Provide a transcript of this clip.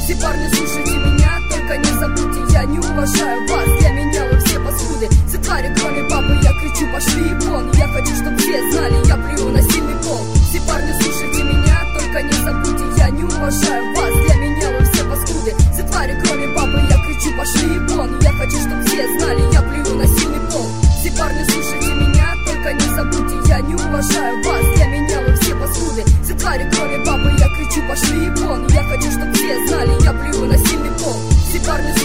Все парни, слушайте меня, только не забудьте, я не уважаю вас. Для меня вы все паскуды. Все твари, кроме папы, я кричу, пошли вон. Я хочу, чтобы все знали, я плюю на сильный пол. Все парни, слушайте меня, только не забудьте, я не уважаю вас. Для меня вы все паскуды. Все твари, кроме папы, я кричу, пошли вон. Я хочу, чтобы все знали, я плюю на сильный пол. Все парни, слушайте меня, только не забудьте, я не уважаю вас. Для меня вы все паскуды. Все твари, кроме папы, я кричу, пошли вон. Я хочу, чтобы все знали, я плюю на сильный пол. Все парни,